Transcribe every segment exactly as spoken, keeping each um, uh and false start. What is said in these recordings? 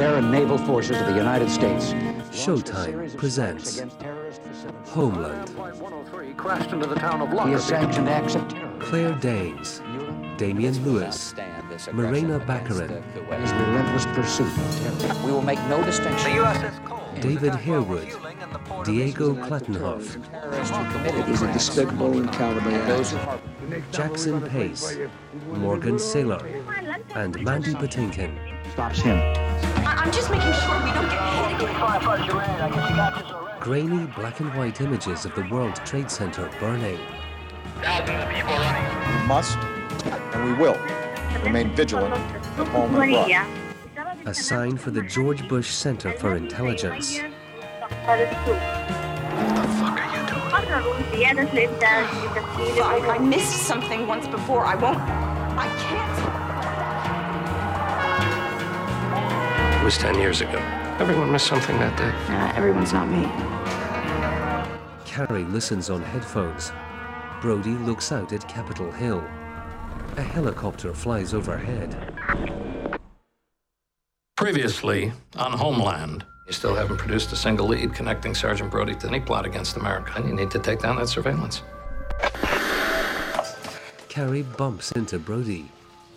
air and naval forces of the United States. Showtime presents Homeland. Crashed into the town of He has sanctioned acts of terror. Claire Danes, Damian Lewis, Morena Baccarin, His relentless pursuit of terror. We will make no distinction. The U S S Cole. David Harewood, Diego Klettenhoff, It is a despicable and cowardly act. Jackson Pace, Morgan Saylor, and Mandy Patinkin. Stops him. I'm just making sure we don't get hit again. Grainy black and white images of the World Trade Center burning. We must, and we will, remain vigilant at home and abroad. A sign for the George Bush Center for Intelligence. What the fuck are you doing? Fuck, I missed something once before. I won't. I can't. It was ten years ago. Everyone missed something that day. Nah, everyone's not me. Carrie listens on headphones. Brody looks out at Capitol Hill. A helicopter flies overhead. Previously on Homeland. You still haven't produced a single lead connecting Sergeant Brody to any plot against America, and you need to take down that surveillance. Carrie bumps into Brody.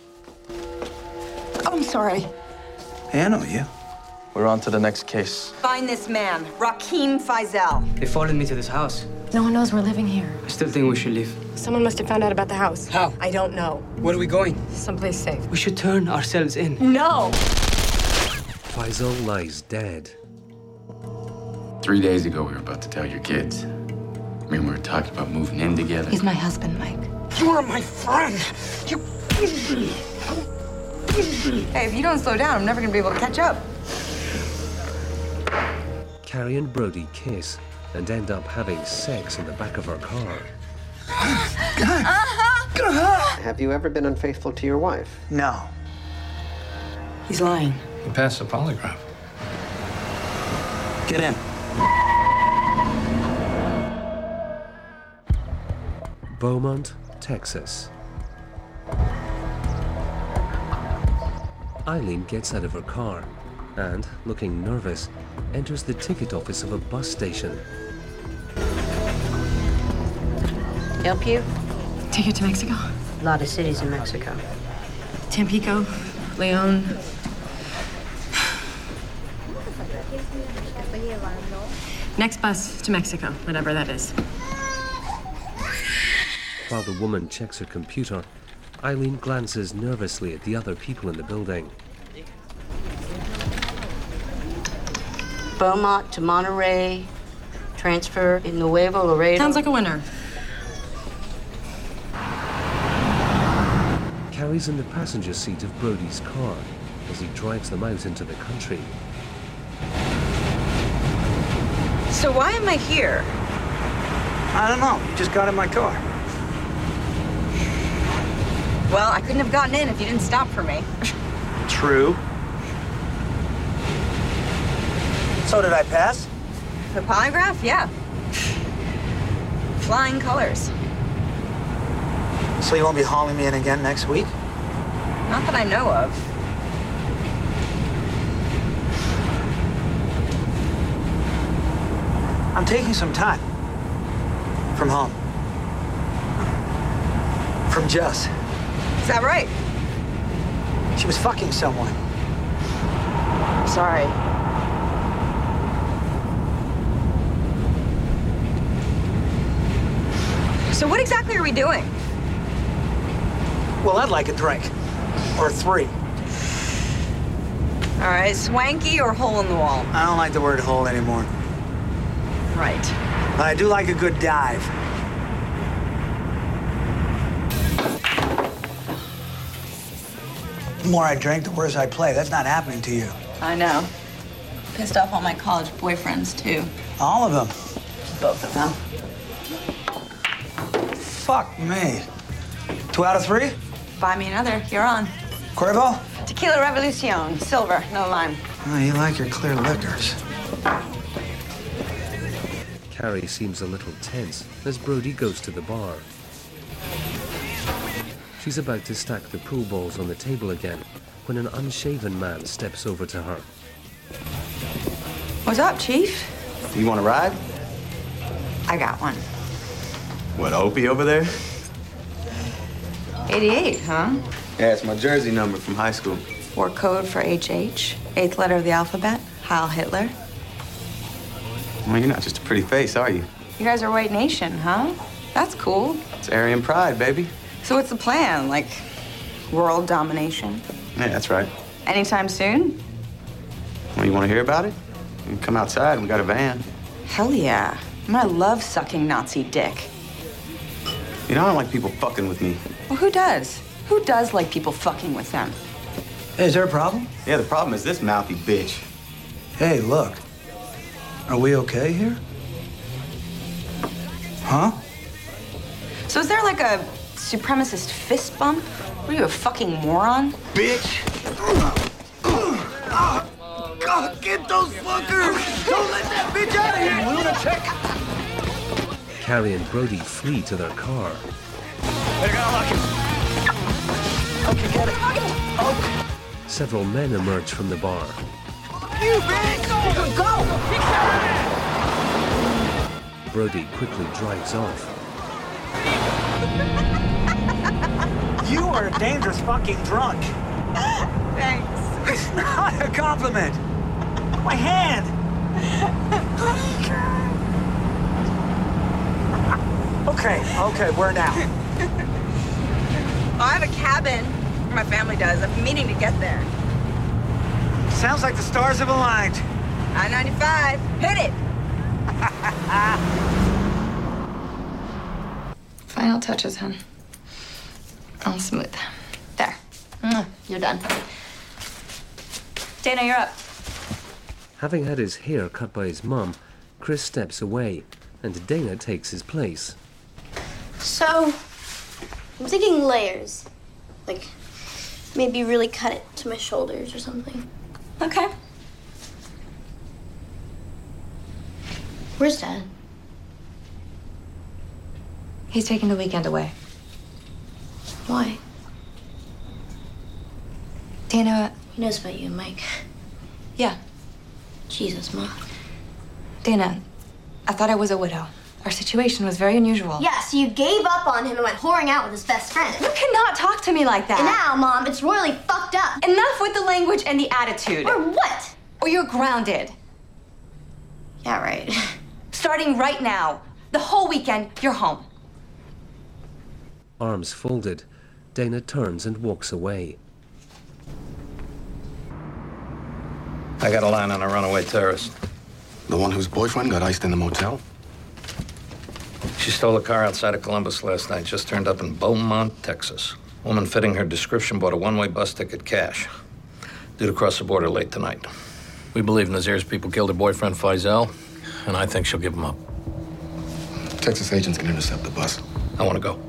Oh, I'm sorry. Hey, I know you. We're on to the next case. Find this man, Rakeem Faisal. They followed me to this house. No one knows we're living here. I still think we should leave. Someone must have found out about the house. How? I don't know. Where are we going? Someplace safe. We should turn ourselves in. No! Faisal lies dead. Three days ago, we were about to tell your kids. I mean, we were talking about moving in together. He's my husband, Mike. You are my friend. You. Hey, if you don't slow down, I'm never gonna be able to catch up. Carrie and Brody kiss and end up having sex in the back of her car. Have you ever been unfaithful to your wife? No. He's lying. You passed the polygraph. Get in. Beaumont, Texas. Eileen gets out of her car and, looking nervous, enters the ticket office of a bus station. Help you? Take it to Mexico. A lot of cities in Mexico. Tampico, Leon. Next bus to Mexico, whatever that is. While the woman checks her computer, Eileen glances nervously at the other people in the building. Beaumont to Monterey, transfer in Nuevo Laredo. Sounds like a winner. Carrie's in the passenger seat of Brody's car as he drives them out into the country. So why am I here? I don't know. You just got in my car. Well, I couldn't have gotten in if you didn't stop for me. True. So did I pass? The polygraph? Yeah. Flying colors. So you won't be hauling me in again next week? Not that I know of. I'm taking some time. From home. From Jess. Is that right? She was fucking someone. Sorry. So what exactly are we doing? Well, I'd like a drink. Or three. All right, swanky or hole in the wall? I don't like the word hole anymore. Right. But I do like a good dive. The more I drink, the worse I play. That's not happening to you. I know. Pissed off all my college boyfriends, too. All of them. Both of them. Fuck me. Two out of three? Buy me another. You're on. Cuervo? Tequila Revolucion. Silver, no lime. Oh, you like your clear liquors. Carrie seems a little tense as Brody goes to the bar. She's about to stack the pool balls on the table again when an unshaven man steps over to her. What's up, Chief? You want to ride? I got one. What, Opie over there? eighty-eight, huh? Yeah, it's my jersey number from high school. War code for H H. Eighth letter of the alphabet. Heil Hitler. Well, you're not just a pretty face, are you? You guys are white nation, huh? That's cool. It's Aryan pride, baby. So what's the plan? Like, world domination? Yeah, that's right. Anytime soon? Well, you want to hear about it? You can come outside. We got a van. Hell yeah. I mean, I love sucking Nazi dick. You know, I don't like people fucking with me. Well, who does? Who does like people fucking with them? Hey, is there a problem? Yeah, the problem is this mouthy bitch. Hey, look. Are we okay here? Huh? So is there like a supremacist fist bump? What are you, a fucking moron? Bitch! God, get those fuckers! Don't let that bitch out of here, lunatic! Carrie and Brody flee to their car. They're gonna lock him. Okay, get it. Okay. Several men emerge from the bar. You bitch! Go! Go! Brody quickly drives off. You are a dangerous fucking drunk. Thanks. It's not a compliment. My hand. Okay, okay, where now? Oh, I have a cabin. My family does. I'm meaning to get there. Sounds like the stars have aligned. I ninety-five. Hit it. Final touches, hon. All smooth. There. You're done. Dana, you're up. Having had his hair cut by his mum, Chris steps away, and Dana takes his place. So, I'm thinking layers. Like, maybe really cut it to my shoulders or something. Okay. Where's Dad? He's taking the weekend away. Why? Dana... He knows about you and Mike. Yeah. Jesus, Ma. Dana, I thought I was a widow. Our situation was very unusual. Yeah, so you gave up on him and went whoring out with his best friend. You cannot talk to me like that. And now, Mom, it's royally fucked up. Enough with the language and the attitude. Or what? Or you're grounded. Yeah, right. Starting right now. The whole weekend, you're home. Arms folded, Dana turns and walks away. I got a line on a runaway terrorist. The one whose boyfriend got iced in the motel? She stole a car outside of Columbus last night, just turned up in Beaumont, Texas. Woman fitting her description bought a one-way bus ticket cash. Due to cross the border late tonight. We believe Nazir's people killed her boyfriend, Faisal, and I think she'll give him up. Texas agents can intercept the bus. I want to go.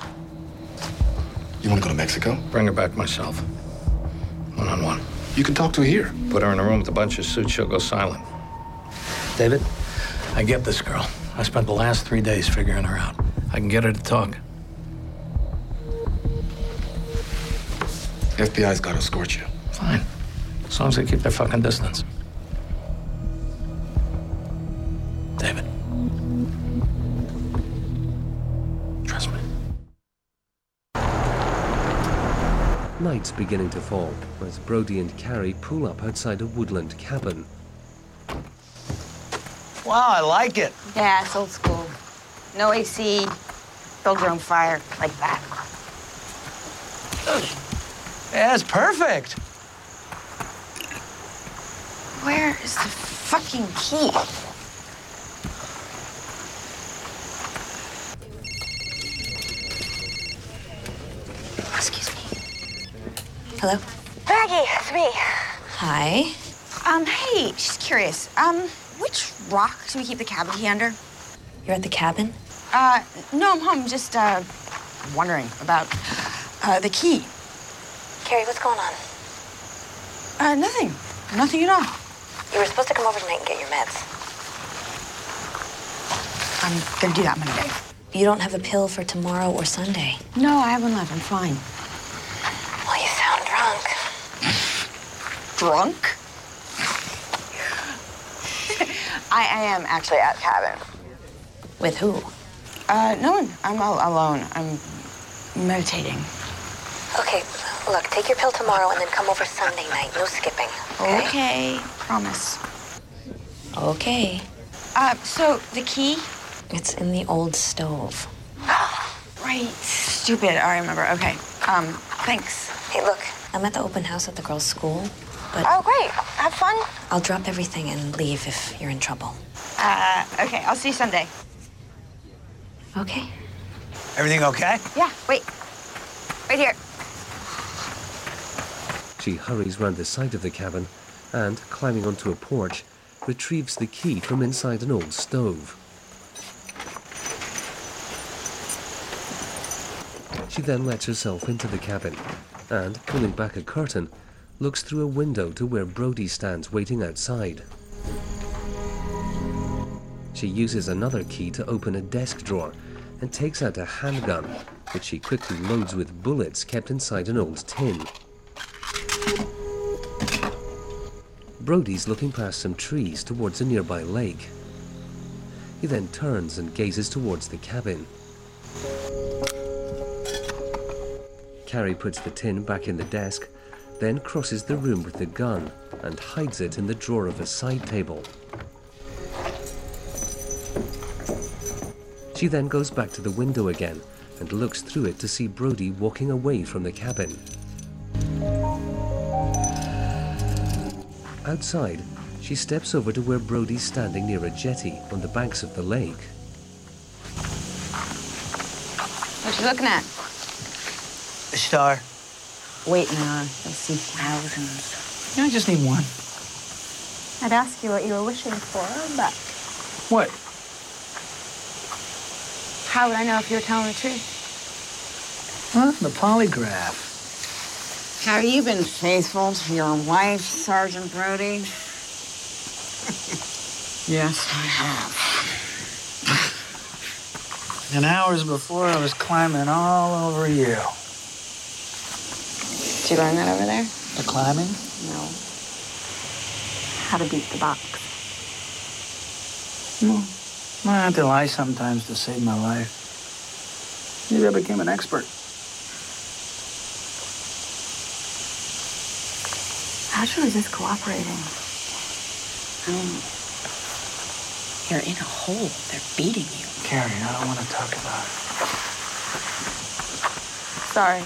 You want to go to Mexico? Bring her back myself. One-on-one. You can talk to her here. Put her in a room with a bunch of suits, she'll go silent. David, I get this girl. I spent the last three days figuring her out. I can get her to talk. F B I's got to escort you. Fine. As long as they keep their fucking distance. David. Trust me. Night's beginning to fall as Brody and Carrie pull up outside a woodland cabin. Wow, I like it. Yeah, it's old school. No A C, build your own fire, like that. Yeah, it's perfect. Where is the fucking key? Excuse me. Hello? Maggie, it's me. Hi. Um, hey, just curious. Um, which rock do we keep the cabin key under? You're at the cabin? Uh, no, I'm home. Just, uh, wondering about, uh, the key. Carrie, what's going on? Uh, nothing. Nothing at all. You were supposed to come over tonight and get your meds. I'm gonna do that Monday. You don't have a pill for tomorrow or Sunday. No, I have one left. I'm fine. Well, you sound drunk. Drunk? I, I am actually at the cabin. With who? Uh, no one. I'm all alone. I'm meditating. Okay, look, take your pill tomorrow and then come over Sunday night. No skipping. Okay? Okay. Promise. Okay. Uh, so, the key? It's in the old stove. Right. Stupid. I remember. Okay. Um, thanks. Hey, look. I'm at the open house at the girls' school, but... Oh, great. Have fun. I'll drop everything and leave if you're in trouble. Uh, okay. I'll see you Sunday. Okay. Everything okay? Yeah, wait. Right here. She hurries round the side of the cabin and, climbing onto a porch, retrieves the key from inside an old stove. She then lets herself into the cabin and, pulling back a curtain, looks through a window to where Brody stands waiting outside. She uses another key to open a desk drawer and takes out a handgun, which she quickly loads with bullets kept inside an old tin. Brody's looking past some trees towards a nearby lake. He then turns and gazes towards the cabin. Carrie puts the tin back in the desk, then crosses the room with the gun and hides it in the drawer of a side table. She then goes back to the window again and looks through it to see Brody walking away from the cabin. Outside, she steps over to where Brody's standing near a jetty on the banks of the lake. What you looking at? A star. Waiting on. You'll see thousands. Yeah, I just need one. I'd ask you what you were wishing for, but What? How would I know if you were telling the truth? Huh? The polygraph. Have you been faithful to your wife, Sergeant Brody? Yes, I have. And hours before, I was climbing all over you. Did you learn that over there? The climbing? No. How to beat the box. No. I had to lie sometimes to save my life. Maybe I became an expert. How'd you resist cooperating? I mean, you're in a hole. They're beating you. Carrie, I don't want to talk about it. Sorry.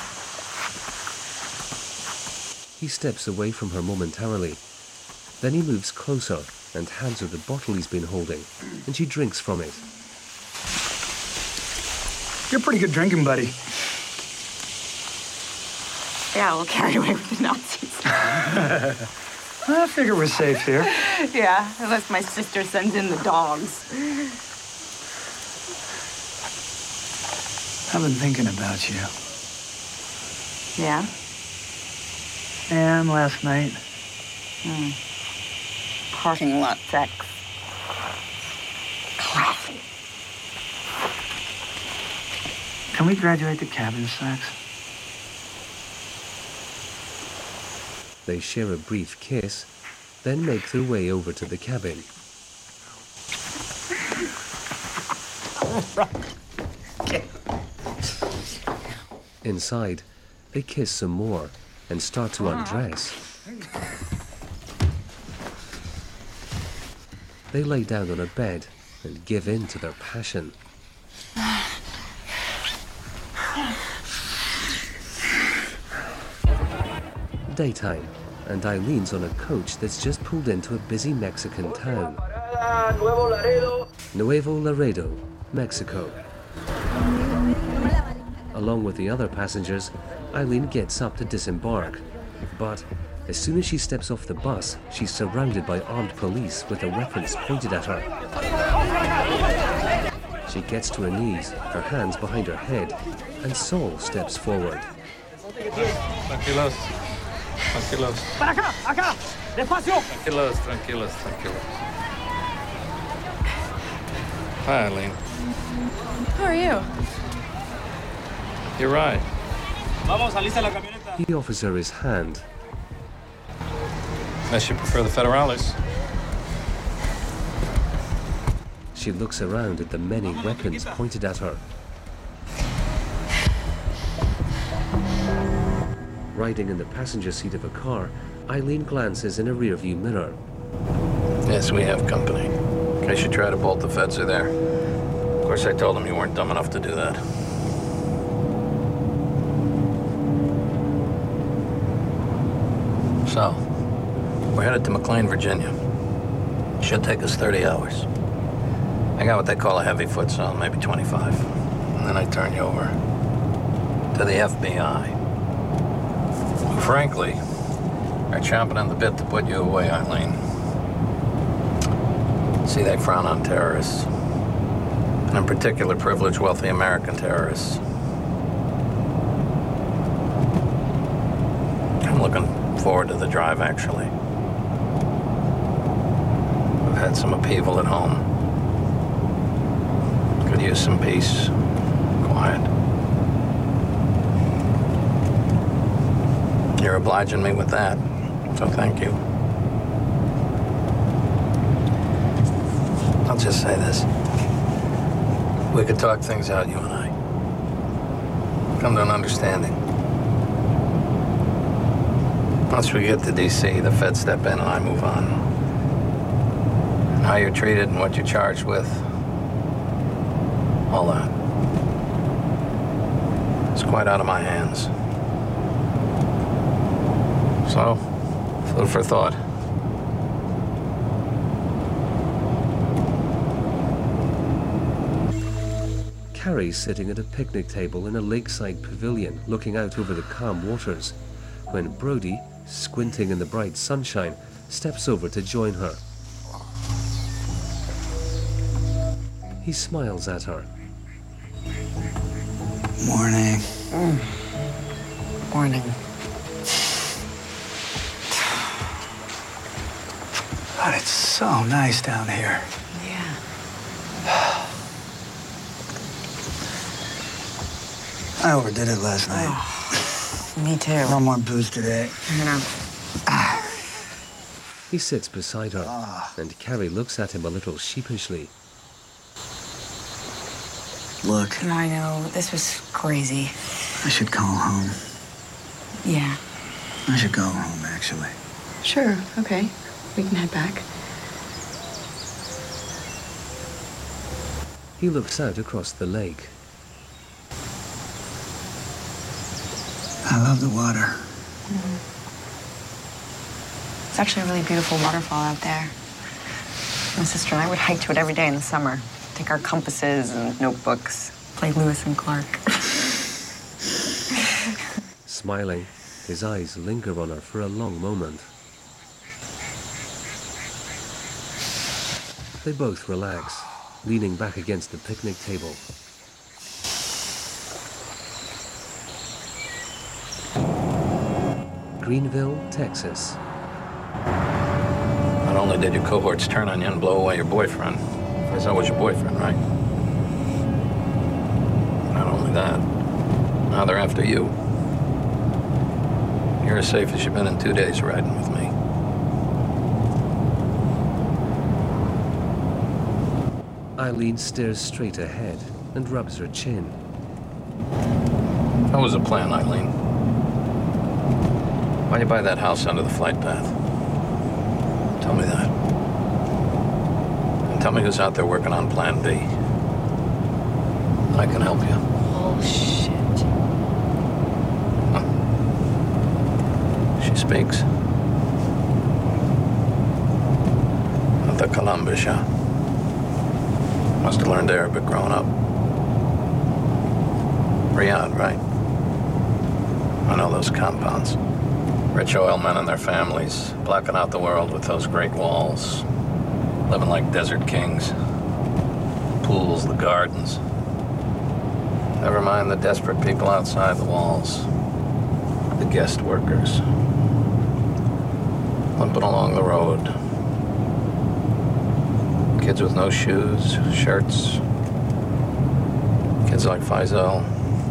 He steps away from her momentarily. Then he moves closer and hands her the bottle he's been holding, and she drinks from it. You're a pretty good drinking buddy. Yeah, we'll carry away with the Nazis. I figure we're safe here. Yeah, unless my sister sends in the dogs. I've been thinking about you. Yeah? And last night. Hmm. Parking lot sex. Classy. Can we graduate to cabin sex? They share a brief kiss, then make their way over to the cabin. Inside, they kiss some more and start to undress. They lay down on a bed and give in to their passion. Daytime, and Eileen's on a coach that's just pulled into a busy Mexican town. Nuevo Laredo, Mexico. Along with the other passengers, Eileen gets up to disembark, but as soon as she steps off the bus, she's surrounded by armed police with their weapons pointed at her. She gets to her knees, her hands behind her head, and Saul steps forward. Tranquilos. Tranquilos. Para acá, acá, despacio. Tranquilos, tranquilos, tranquilos. Hi, Eileen. Who are you? You're right. He offers her his hand. Unless you prefer the federales. She looks around at the many weapons pointed at her. Riding in the passenger seat of a car, Eileen glances in a rearview mirror. Yes, we have company. In case you try to bolt, the feds are there. Of course, I told them you weren't dumb enough to do that. So, we're headed to McLean, Virginia. Should take us thirty hours. I got what they call a heavy foot zone, maybe twenty-five. And then I turn you over to the F B I. Who, frankly, are chomping on the bit to put you away, Eileen. See, they frown on terrorists. And in particular, privileged, wealthy American terrorists. I'm looking forward to the drive, actually. We've had some upheaval at home. Could use some peace, quiet. You're obliging me with that, so thank you. I'll just say this. We could talk things out, you and I. Come to an understanding. Once we get to D C, the feds step in and I move on. And how you're treated and what you're charged with, all that. It's quite out of my hands. So, food for thought. Carrie's sitting at a picnic table in a lakeside pavilion looking out over the calm waters when Brody, squinting in the bright sunshine, steps over to join her. He smiles at her. Morning. Mm. Morning. God, it's so nice down here. Yeah. I overdid it last night. Oh, me too. No more booze today. You know. Ah. He sits beside her, Ah. and Carrie looks at him a little sheepishly. Look, I know, this was crazy. I should call home. Yeah. I should go home, actually. Sure, okay. We can head back. He looks out across the lake. I love the water. Mm-hmm. It's actually a really beautiful waterfall out there. My sister and I would hike to it every day in the summer. Take our compasses and notebooks, play Lewis and Clark. Smiling, his eyes linger on her for a long moment. They both relax, leaning back against the picnic table. Greenville, Texas. Not only did your cohorts turn on you and blow away your boyfriend, because that was your boyfriend, right? Not only that, now they're after you. You're as safe as you've been in two days riding with me. Eileen stares straight ahead and rubs her chin. That was the plan, Eileen. Why'd you buy that house under the flight path? Tell me that. And tell me who's out there working on Plan B. I can help you. Oh, shit. Huh. She speaks. At the Columbus, huh? Must have learned Arabic growing up. Riyadh, right? I know those compounds. Rich oil men and their families, blocking out the world with those great walls. Living like desert kings. The pools, the gardens. Never mind the desperate people outside the walls. The guest workers. Limping along the road. Kids with no shoes, shirts. Kids like Faisal.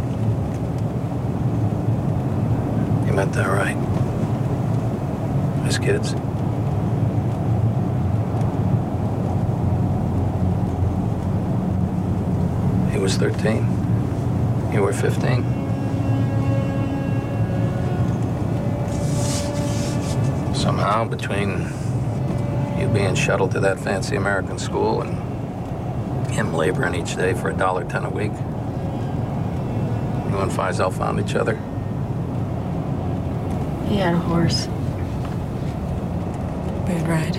You meant that right. His kids. was thirteen. You were fifteen. Somehow, between you being shuttled to that fancy American school and him laboring each day for a dollar ten a week, you and Faisal found each other. He had a horse. We would ride.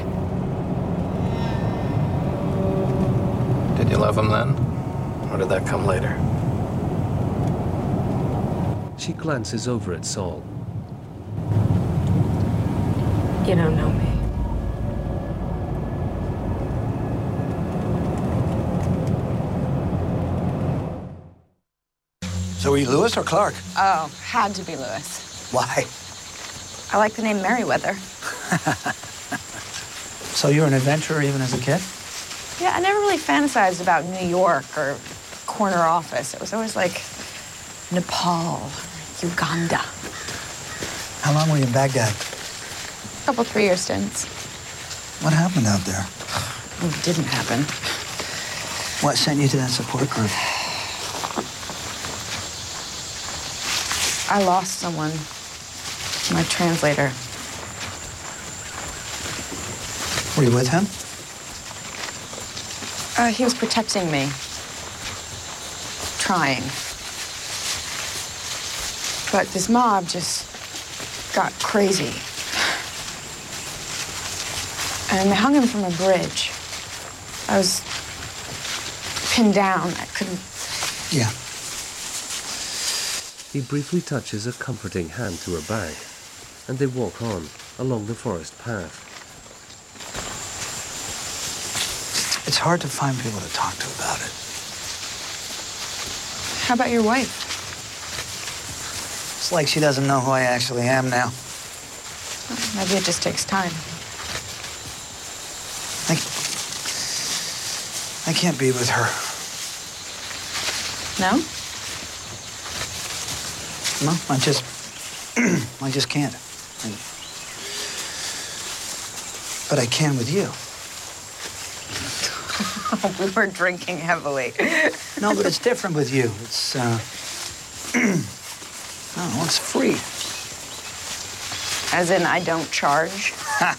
Did you love him then? Or did that come later? She glances over at Saul. You don't know me. So were you Lewis or Clark? Oh, had to be Lewis. Why? I like the name Merriweather. So you were an adventurer even as a kid? Yeah, I never really fantasized about New York or corner office. It was always like Nepal, Uganda. How long were you in Baghdad? A couple three-year stints. What happened out there? It didn't happen. What sent you to that support group? I lost someone. My translator. Were you with him? Uh, he was protecting me. Trying. But this mob just got crazy. And they hung him from a bridge. I was pinned down. I couldn't... Yeah. He briefly touches a comforting hand to her bag, and they walk on along the forest path. It's hard to find people to talk to about it. How about your wife? It's like she doesn't know who I actually am now. Maybe it just takes time. I, I can't be with her. No? No, I just, I just can't. I, but I can with you. We were drinking heavily. No, but it's different with you. It's, uh, I don't know, it's free. As in, I don't charge?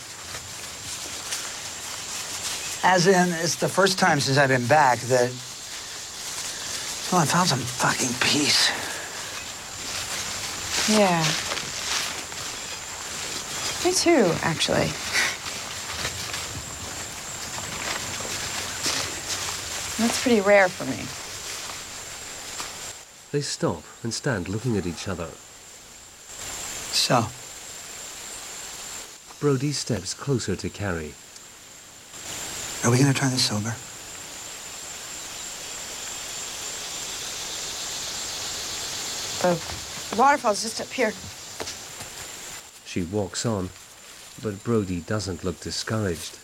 As in, it's the first time since I've been back that, well, I found some fucking peace. Yeah. Me too, actually. That's pretty rare for me. They stop and stand looking at each other. So? Brody steps closer to Carrie. Are we gonna try this sober? The waterfall's just up here. She walks on, but Brody doesn't look discouraged.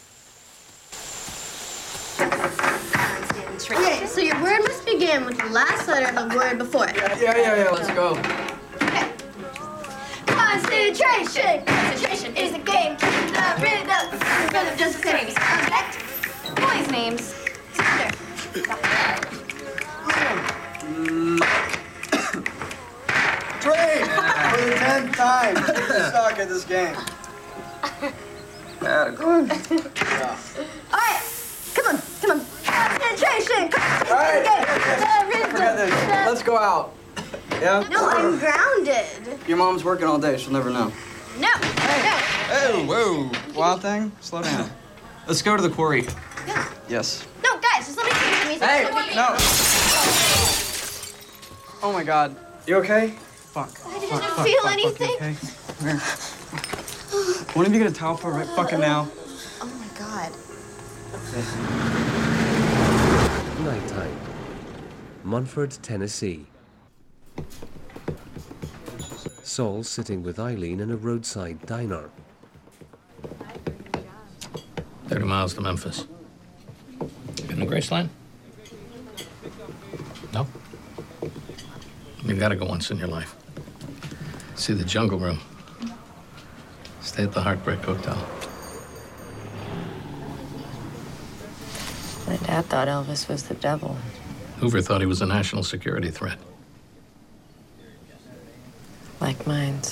Okay, so your word must begin with the last letter of the word before it. Yeah, yeah, yeah, yeah, let's go. Okay. Concentration! Concentration is the game. The rhythm. The rhythm just the names. Object. Boys' names. Thunder. Train! For the tenth time. You suck at this game. Yeah, good. Yeah. All right. Come on. Come on. Concentration! All right. Forget this. Let's go out. Yeah? No, I'm grounded. Your mom's working all day. She'll never know. No. Hey, whoa. Wild thing, slow down. Let's go to the quarry. Yeah. Yes. No, guys, just let me finish music. Hey, Let me- no. Oh my God. You okay? Fuck. I didn't fuck, fuck, feel fuck, anything. Fuck, okay? Come here. One of you get a towel for right fucking now. Oh my God. Nighttime. Munford, Tennessee. Saul sitting with Eileen in a roadside diner. thirty miles to Memphis. Been to Graceland? No? You've got to go once in your life. See the Jungle Room. Stay at the Heartbreak Hotel. My dad thought Elvis was the devil. Hoover thought he was a national security threat. Like mines.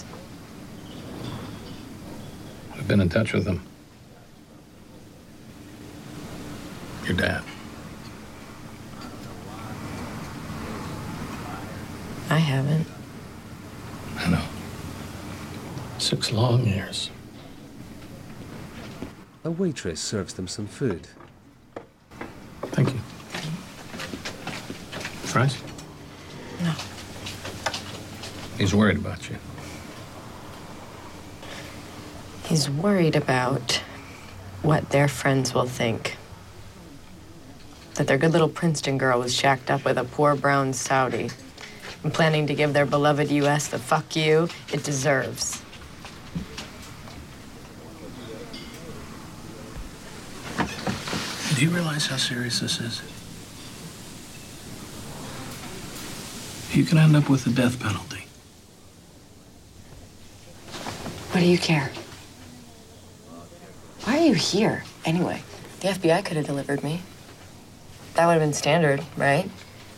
I've been in touch with him. Your dad. I haven't. I know. Six long years. A waitress serves them some food. Thank you. Fries? No. He's worried about you. He's worried about what their friends will think. That their good little Princeton girl was shacked up with a poor brown Saudi and planning to give their beloved U S the fuck you it deserves. Do you realize how serious this is? You can end up with the death penalty. What do you care? Why are you here, anyway? The F B I could have delivered me. That would have been standard, right?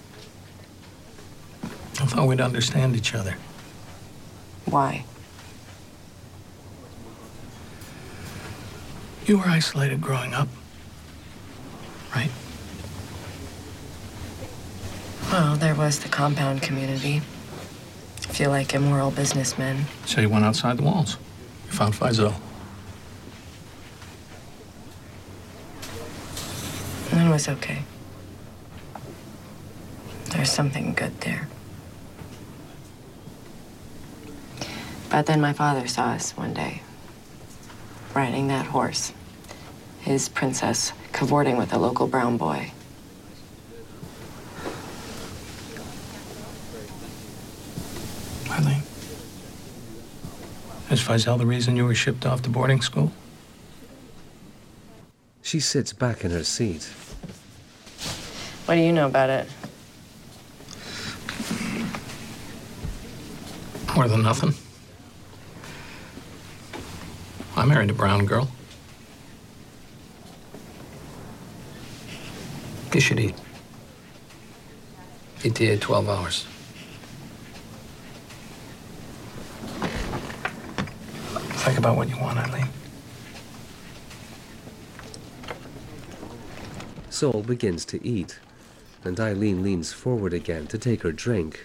I thought we'd understand each other. Why? You were isolated growing up, right? Well, there was the compound community. I feel like immoral businessmen. So you went outside the walls. You found Faisal. And it was okay. There's something good there. But then my father saw us one day, riding that horse. His princess cavorting with a local brown boy. Eileen, is Faisal the reason you were shipped off to boarding school? She sits back in her seat. What do you know about it? More than nothing. I married a brown girl. You should eat. E T A twelve hours. Think about what you want, Eileen. Saul begins to eat, and Eileen leans forward again to take her drink.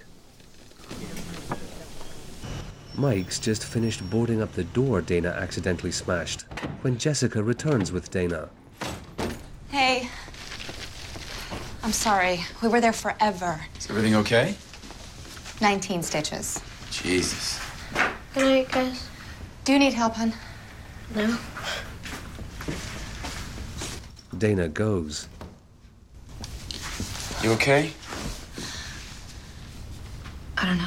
Mike's just finished boarding up the door Dana accidentally smashed when Jessica returns with Dana. Hey. I'm sorry. We were there forever. Is everything okay? nineteen stitches. Jesus. Good night, guys. Do you need help, hon? No. Dana goes. You okay? I don't know.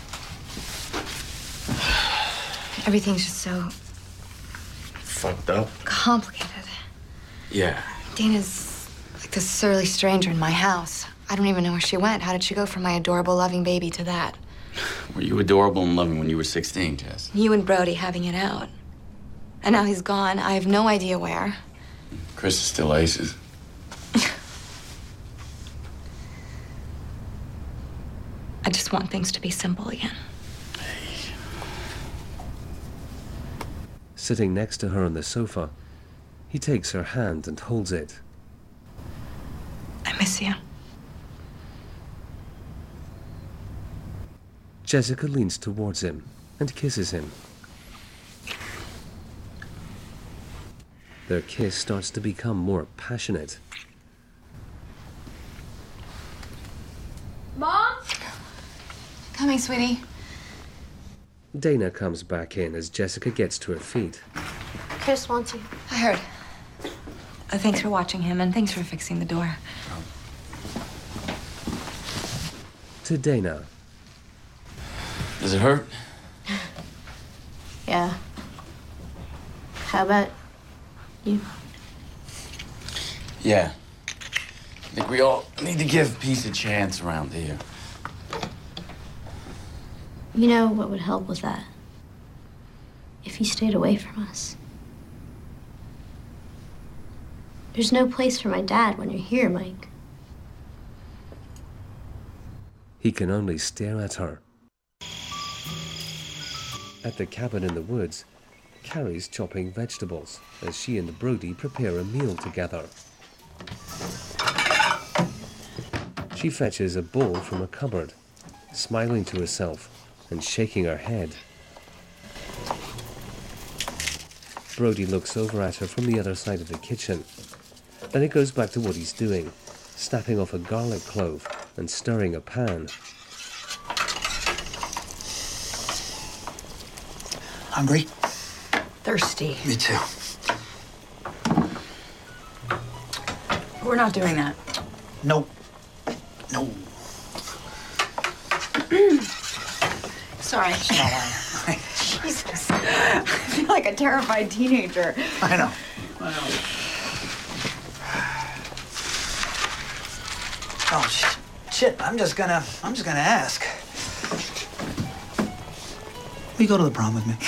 Everything's just so Fucked up? complicated. Yeah. Dana's like this surly stranger in my house. I don't even know where she went. How did she go from my adorable, loving baby to that? Were you adorable and loving when you were sixteen, Jess? You and Brody having it out. And now he's gone. I have no idea where. Chris is still aces. I just want things to be simple again. Sitting next to her on the sofa, he takes her hand and holds it. I miss you. Jessica leans towards him and kisses him. Their kiss starts to become more passionate. Mom? Coming, sweetie. Dana comes back in as Jessica gets to her feet. Chris wants you. I heard. Uh, thanks for watching him, and thanks for fixing the door. To Dana. Does it hurt? Yeah. How about you? Yeah. I think we all need to give peace a chance around here. You know what would help with that? If you stayed away from us. There's no place for my dad when you're here, Mike. He can only stare at her. At the cabin in the woods, Carrie's chopping vegetables as she and Brody prepare a meal together. She fetches a bowl from a cupboard, smiling to herself and shaking her head. Brody looks over at her from the other side of the kitchen. Then he goes back to what he's doing, snapping off a garlic clove and stirring a pan. Hungry? Thirsty. Me too. We're not doing that. Nope. No. Sorry. Jesus. I feel like a terrified teenager. I know. I know. Oh, shit. Shit, I'm just gonna, I'm just gonna ask. Will you go to the prom with me?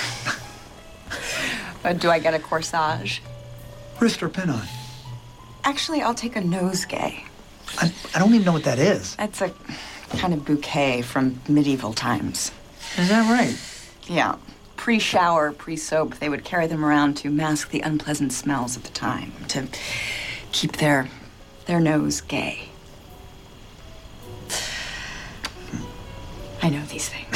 Uh, do I get a corsage? Wrist or pin on? Actually, I'll take a nosegay. I, I don't even know what that is. That's a kind of bouquet from medieval times. Is that right? Yeah. Pre-shower, pre-soap, they would carry them around to mask the unpleasant smells of the time, to keep their, their nose gay. I know these things.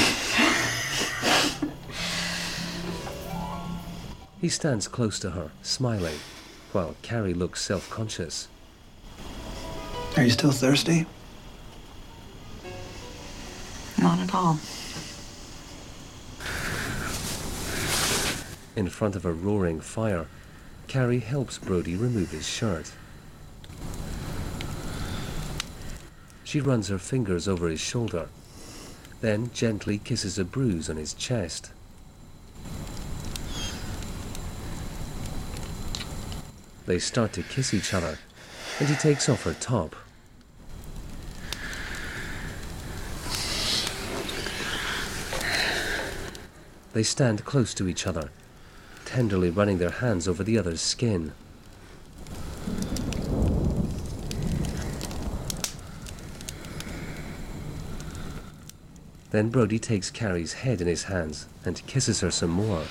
He stands close to her, smiling, while Carrie looks self-conscious. Are you still thirsty? Not at all. In front of a roaring fire, Carrie helps Brody remove his shirt. She runs her fingers over his shoulder, then gently kisses a bruise on his chest. They start to kiss each other, and he takes off her top. They stand close to each other, tenderly running their hands over the other's skin. Then Brody takes Carrie's head in his hands and kisses her some more.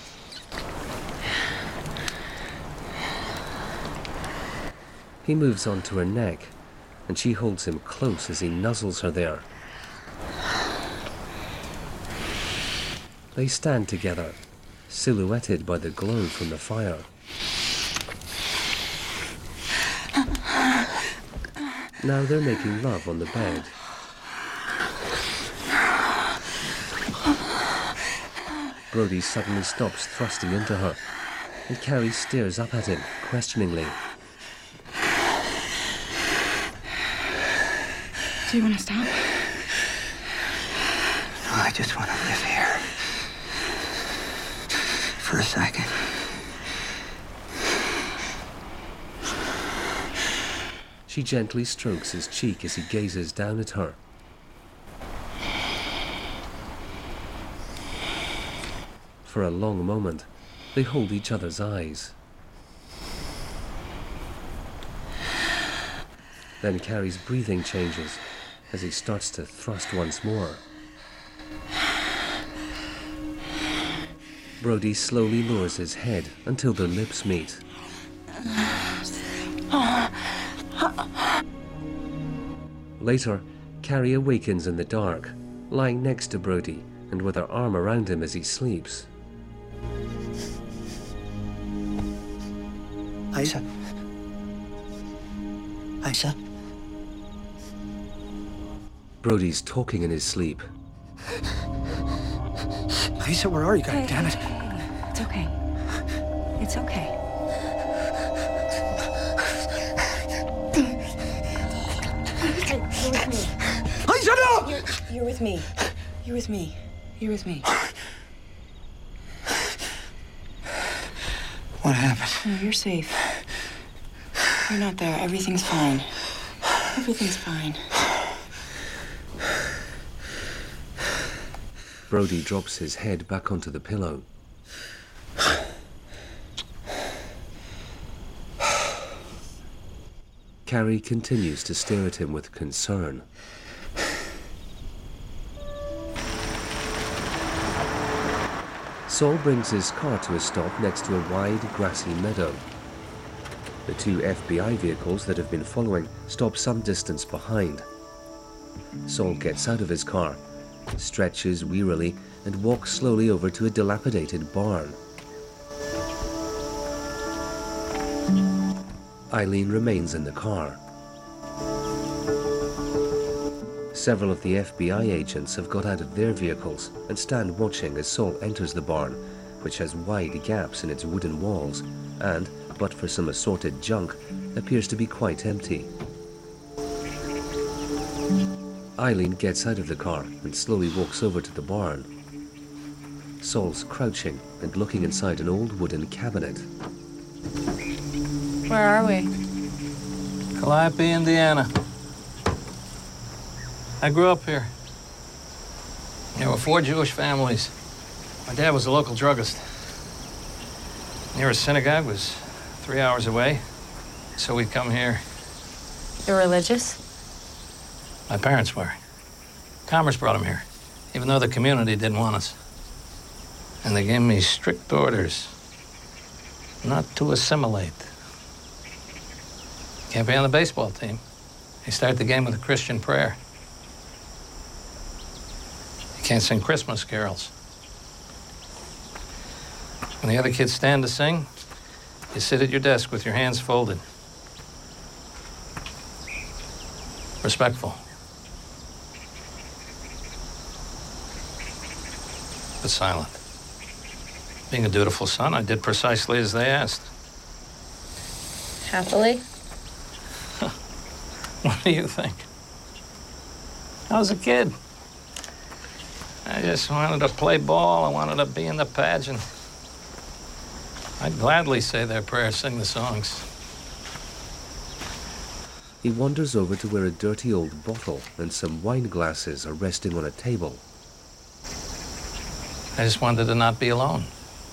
He moves on to her neck, and she holds him close as he nuzzles her there. They stand together, silhouetted by the glow from the fire. Now they're making love on the bed. Brody suddenly stops thrusting into her, and Carrie stares up at him, questioningly. Do you want to stop? No, I just want to live here. For a second. She gently strokes his cheek as he gazes down at her. For a long moment, they hold each other's eyes. Then Carrie's breathing changes as he starts to thrust once more. Brody slowly lowers his head until their lips meet. Later, Carrie awakens in the dark, lying next to Brody and with her arm around him as he sleeps. Isa. Isa. Brody's talking in his sleep. Isa, where are you? God damn it. It's okay. It's okay. You're with me. Isa, no! You're, you're with me. You're with me. You're with me. What happened? No, you're safe. You're not there. Everything's fine. Everything's fine. Brody drops his head back onto the pillow. Carrie continues to stare at him with concern. Saul brings his car to a stop next to a wide, grassy meadow. The two F B I vehicles that have been following stop some distance behind. Saul gets out of his car, stretches wearily, and walks slowly over to a dilapidated barn. Eileen remains in the car. Several of the F B I agents have got out of their vehicles and stand watching as Saul enters the barn, which has wide gaps in its wooden walls and, but for some assorted junk, appears to be quite empty. Eileen gets out of the car and slowly walks over to the barn. Saul's crouching and looking inside an old wooden cabinet. Where are we? Calliope, Indiana. I grew up here. There were four Jewish families. My dad was a local druggist. Nearest synagogue was three hours away, so we'd come here. You're religious? My parents were. Commerce brought them here, even though the community didn't want us. And they gave me strict orders not to assimilate. Can't be on the baseball team. They start the game with a Christian prayer. You can't sing Christmas carols. When the other kids stand to sing, you sit at your desk with your hands folded. Respectful. But silent. Being a dutiful son, I did precisely as they asked. Happily? What do you think? I was a kid. I just wanted to play ball. I wanted to be in the pageant. I'd gladly say their prayers, sing the songs. He wanders over to where a dirty old bottle and some wine glasses are resting on a table. I just wanted to not be alone.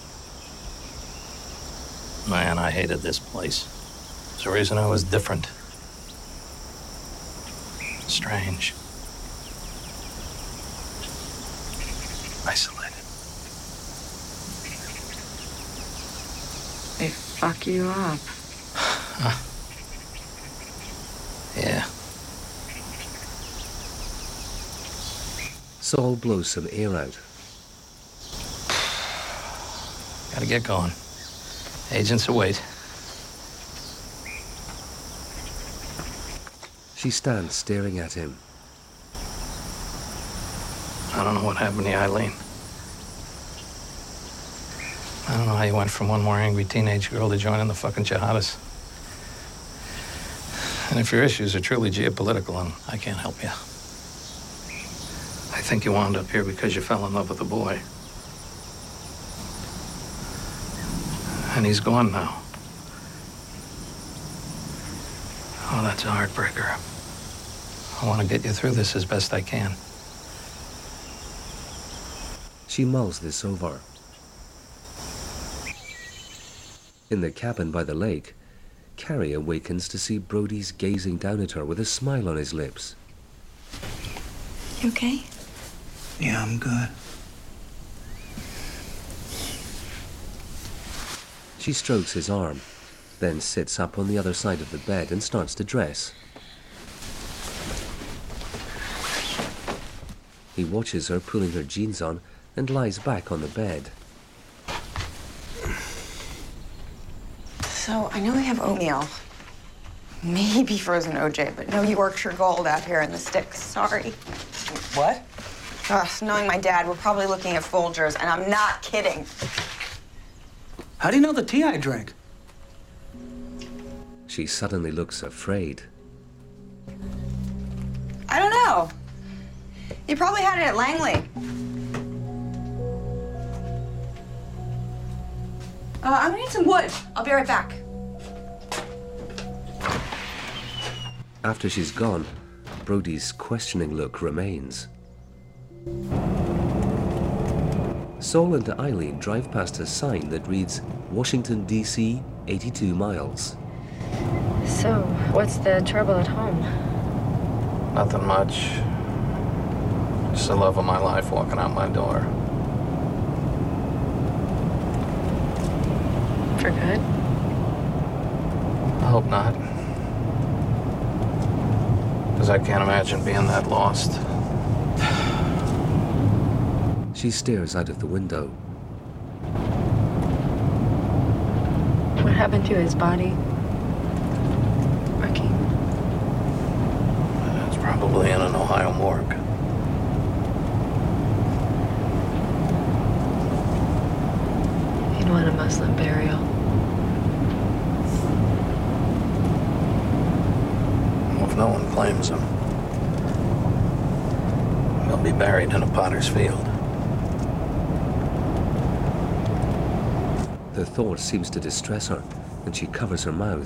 Man, I hated this place. There's a reason I was different. Strange. Isolated. They fuck you up. Huh. Yeah. Saul blows some air out. Gotta get going. Agents await. She stands staring at him. I don't know what happened to you, Eileen. I don't know how you went from one more angry teenage girl to joining the fucking jihadists. And if your issues are truly geopolitical, and I can't help you. I think you wound up here because you fell in love with a boy. And he's gone now. Oh, that's a heartbreaker. I want to get you through this as best I can. She mulls this over. In the cabin by the lake, Carrie awakens to see Brody's gazing down at her with a smile on his lips. You okay? Yeah, I'm good. She strokes his arm, then sits up on the other side of the bed and starts to dress. He watches her pulling her jeans on and lies back on the bed. So, I know we have oatmeal. Maybe frozen O J, but no Yorkshire Gold out here in the sticks. Sorry. What? Ugh, knowing my dad, we're probably looking at Folgers, and I'm not kidding. How do you know the tea I drink? She suddenly looks afraid. I don't know. You probably had it at Langley. Uh, I'm gonna need some wood. I'll be right back. After she's gone, Brody's questioning look remains. Saul and Eileen drive past a sign that reads Washington, D C, eighty-two miles. So, what's the trouble at home? Nothing much. Just the love of my life walking out my door. For good? I hope not. Because I can't imagine being that lost. She stares out of the window. What happened to his body? Ricky? It's probably in an Ohio morgue. He'd want a Muslim burial. Well, if no one claims him, he'll be buried in a potter's field. The thought seems to distress her, and she covers her mouth.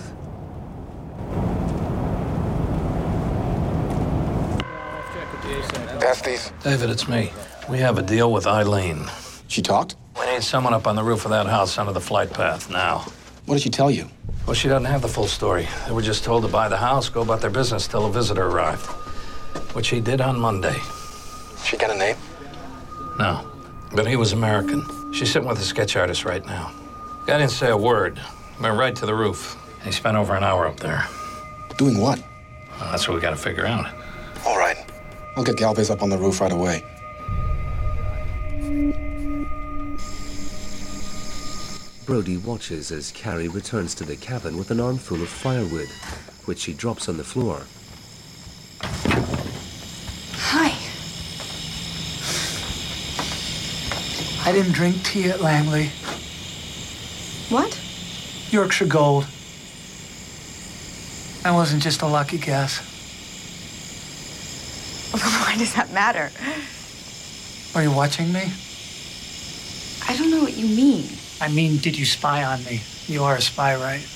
Estes. David, it's me. We have a deal with Eileen. She talked? We need someone up on the roof of that house under the flight path now. What did she tell you? Well, she doesn't have the full story. They were just told to buy the house, go about their business till a visitor arrived. Which he did on Monday. She got a name? No, but he was American. She's sitting with a sketch artist right now. Guy didn't say a word. Went right to the roof. He spent over an hour up there. Doing what? Well, that's what we gotta figure out. All right. I'll get Galvez up on the roof right away. Brody watches as Carrie returns to the cabin with an armful of firewood, which she drops on the floor. Hi. I didn't drink tea at Langley. What? Yorkshire Gold. That wasn't just a lucky guess. Why does that matter? Are you watching me? I don't know what you mean. I mean, did you spy on me? You are a spy, right?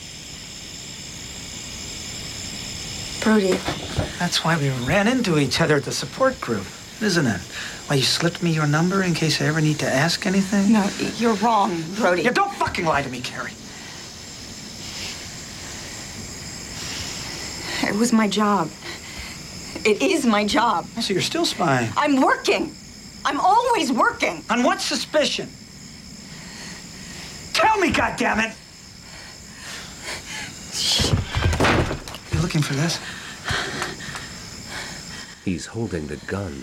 Brody. That's why we ran into each other at the support group, isn't it? Why you slipped me your number in case I ever need to ask anything? No, you're wrong, Brody. Yeah, don't fucking lie to me, Carrie. It was my job. It is my job. So you're still spying? I'm working. I'm always working. On what suspicion? Tell me, goddammit! You looking for this? He's holding the gun.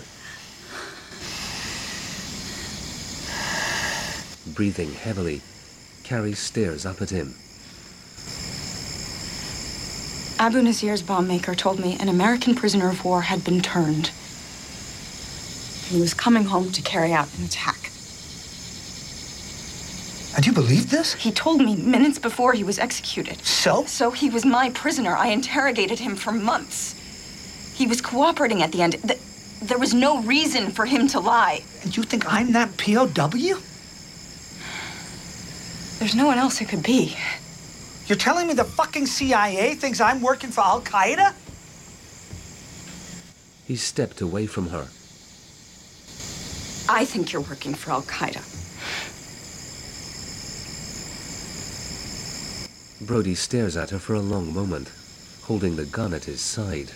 Breathing heavily, Carrie stares up at him. Abu Nasir's bomb maker told me an American prisoner of war had been turned. He was coming home to carry out an attack. And you believe this? He told me minutes before he was executed. So? So he was my prisoner. I interrogated him for months. He was cooperating at the end. Th- there was no reason for him to lie. And you think I'm that P O W? There's no one else it could be. You're telling me the fucking C I A thinks I'm working for Al Qaeda? He stepped away from her. I think you're working for Al Qaeda. Brody stares at her for a long moment, holding the gun at his side.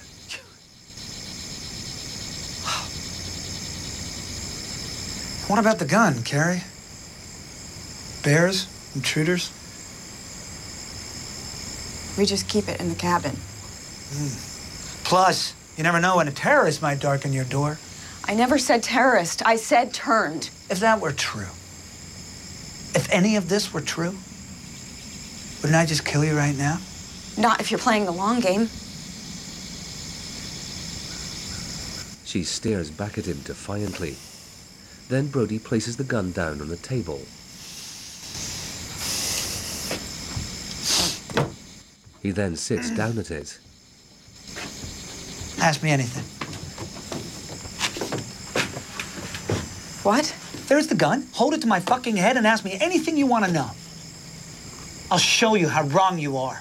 What about the gun, Carrie? Bears? Intruders? We just keep it in the cabin. Mm. Plus, you never know when a terrorist might darken your door. I never said terrorist. I said turned. If that were true, if any of this were true, wouldn't I just kill you right now? Not if you're playing the long game. She stares back at him defiantly. Then Brody places the gun down on the table. He then sits down at it. Ask me anything. What? There's the gun. Hold it to my fucking head and ask me anything you want to know. I'll show you how wrong you are.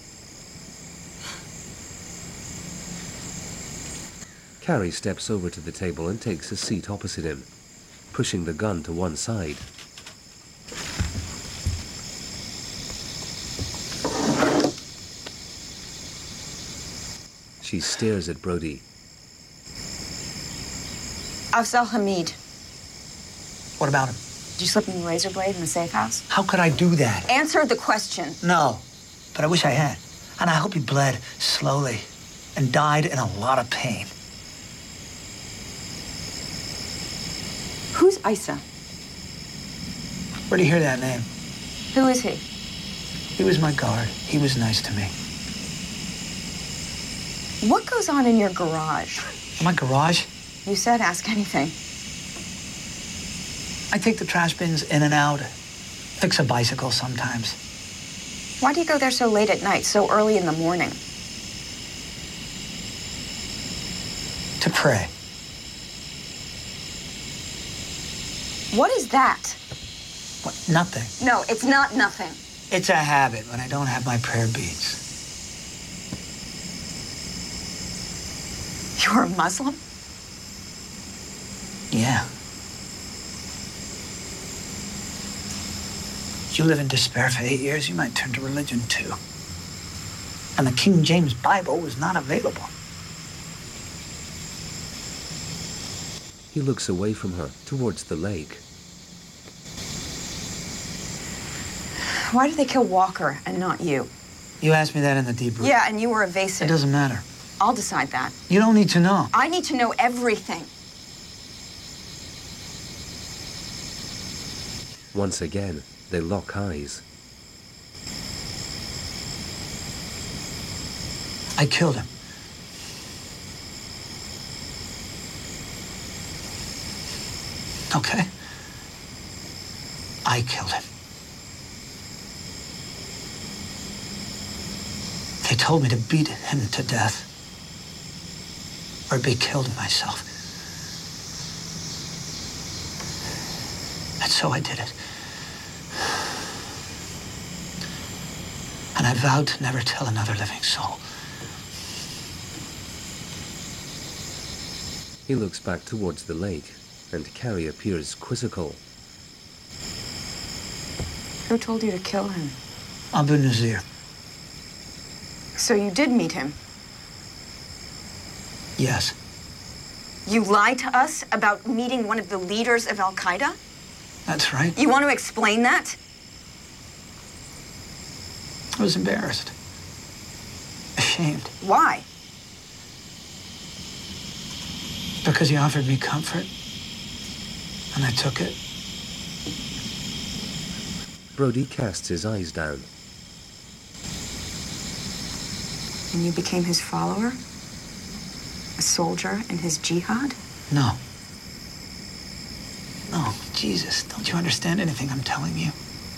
Carrie steps over to the table and takes a seat opposite him, pushing the gun to one side. She stares at Brody. Afzal Hamid. What about him? Did you slip him a razor blade in the safe house? How could I do that? Answer the question. No, but I wish I had. And I hope he bled slowly and died in a lot of pain. Who's Isa? Where'd you hear that name? Who is he? He was my guard. He was nice to me. What goes on in your garage? My garage? You said ask anything. I take the trash bins in and out, fix a bicycle sometimes. Why do you go there so late at night, so early in the morning? To pray. What is that? What? Nothing. No, it's not nothing. It's a habit when I don't have my prayer beads. You're a Muslim? Yeah. You live in despair for eight years, you might turn to religion too. And the King James Bible was not available. He looks away from her, towards the lake. Why did they kill Walker and not you? You asked me that in the debrief. Yeah, and you were evasive. It doesn't matter. I'll decide that. You don't need to know. I need to know everything. Once again, they lock eyes. I killed him. Okay? I killed him. They told me to beat him to death or be killed myself. And so I did it. And I vowed to never tell another living soul. He looks back towards the lake, and Carrie appears quizzical. Who told you to kill him? Abu Nazir. So you did meet him? Yes. You lied to us about meeting one of the leaders of Al-Qaeda? That's right. You want to explain that? I was embarrassed. Ashamed. Why? Because he offered me comfort, and I took it. Brody casts his eyes down. And you became his follower? A soldier in his jihad? No. No, Jesus, don't you understand anything I'm telling you?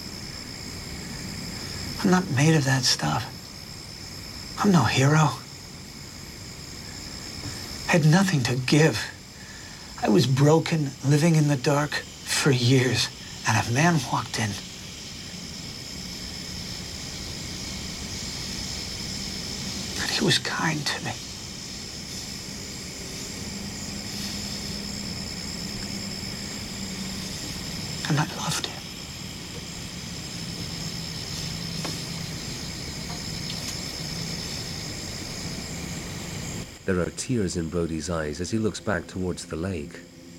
I'm not made of that stuff. I'm no hero. I had nothing to give. I was broken, living in the dark for years, and a man walked in. And he was kind to me. And I loved him. There are tears in Brody's eyes as he looks back towards the lake.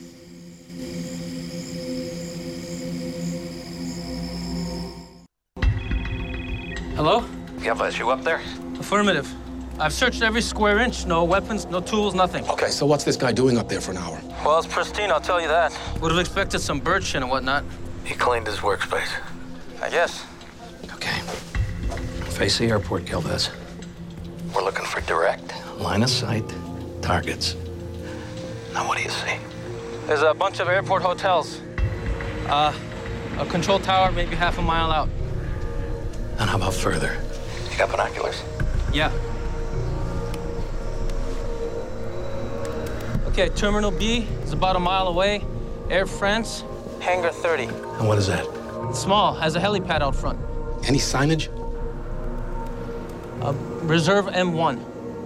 Hello? Yeva, is you up there? Affirmative. I've searched every square inch. No weapons, no tools, nothing. Okay, so what's this guy doing up there for an hour? Well, it's pristine, I'll tell you that. Would have expected some bird shit and whatnot. He cleaned his workspace. I guess. Okay. Face the airport, Gilvez. We're looking for direct, line of sight targets. Now, what do you see? There's a bunch of airport hotels. Uh, a control tower maybe half a mile out. And how about further? You got binoculars? Yeah. Okay, Terminal B is about a mile away. Air France, Hangar thirty. And what is that? It's small, has a helipad out front. Any signage? Uh, Reserve M one.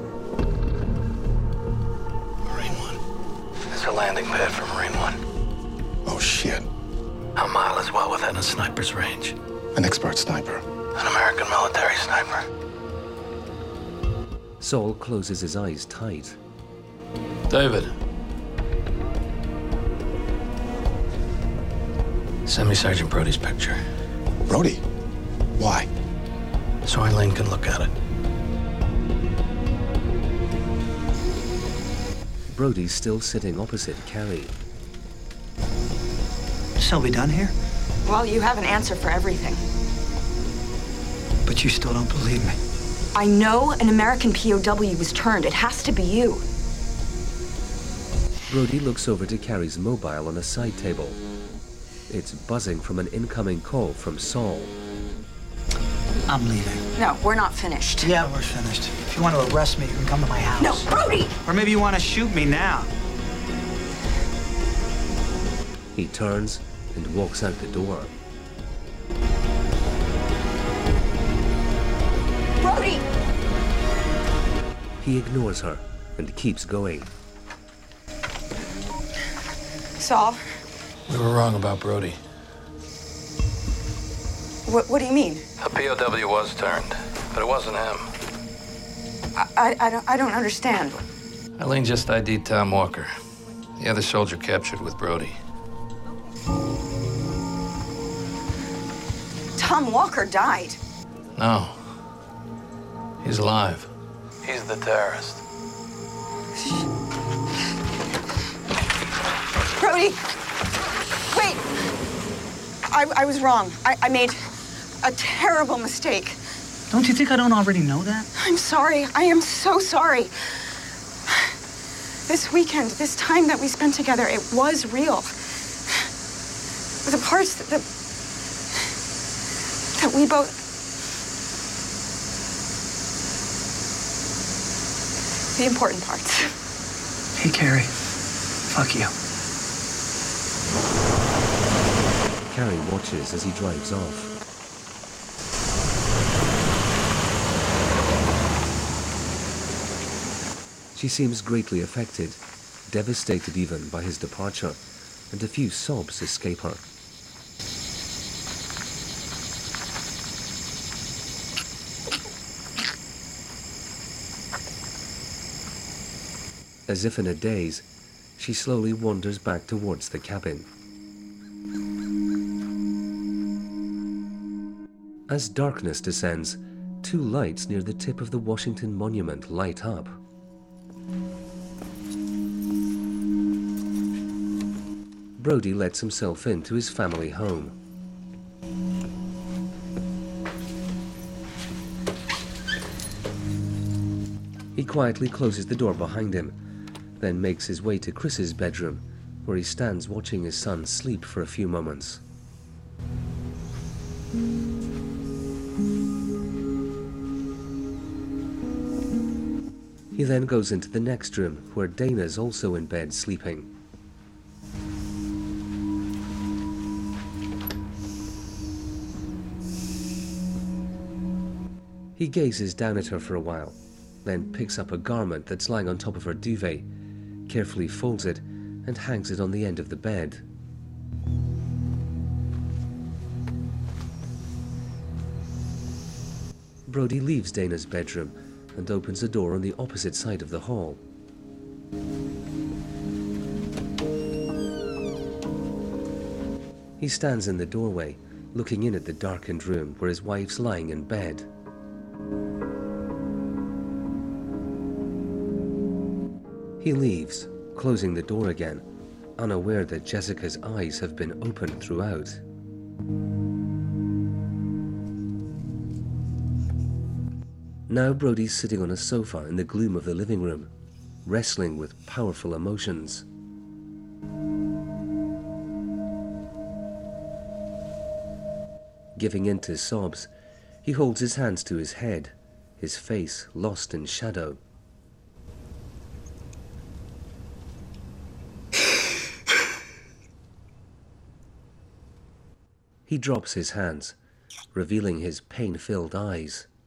Marine One. There's a landing pad for Marine One. Oh, shit. A mile is well within a sniper's range. An expert sniper. An American military sniper. Saul closes his eyes tight. David. Send me Sergeant Brody's picture. Brody? Why? So Eileen can look at it. Brody's still sitting opposite Carrie. So we done here? Well, you have an answer for everything. But you still don't believe me. I know an American P O W was turned. It has to be you. Brody looks over to Carrie's mobile on a side table. It's buzzing from an incoming call from Saul. I'm leaving. No, we're not finished. Yeah, we're finished. If you want to arrest me, you can come to my house. No, Brody! Or maybe you want to shoot me now. He turns and walks out the door. Brody! He ignores her and keeps going. Saul? We were wrong about Brody. What, what do you mean? A P O W was turned, but it wasn't him. I, I, I, don't, I don't understand. Eileen just I D'd Tom Walker, the other soldier captured with Brody. Tom Walker died. No. He's alive. He's the terrorist. Brody! Wait! I, I was wrong. I, I made a terrible mistake. Don't you think I don't already know that? I'm sorry. I am so sorry. This weekend, this time that we spent together, it was real. The parts that, that, that we both... The important parts. Hey, Carrie. Fuck you. Carrie watches as he drives off. She seems greatly affected, devastated even by his departure, and a few sobs escape her. As if in a daze, she slowly wanders back towards the cabin. As darkness descends, two lights near the tip of the Washington Monument light up. Brody lets himself into his family home. He quietly closes the door behind him, then makes his way to Chris's bedroom, where he stands watching his son sleep for a few moments. He then goes into the next room, where Dana's also in bed sleeping. He gazes down at her for a while, then picks up a garment that's lying on top of her duvet, carefully folds it, and hangs it on the end of the bed. Brody leaves Dana's bedroom and opens a door on the opposite side of the hall. He stands in the doorway, looking in at the darkened room where his wife's lying in bed. He leaves, closing the door again, unaware that Jessica's eyes have been open throughout. Now Brody's sitting on a sofa in the gloom of the living room, wrestling with powerful emotions. Giving in to sobs, he holds his hands to his head, his face lost in shadow. He drops his hands, revealing his pain-filled eyes.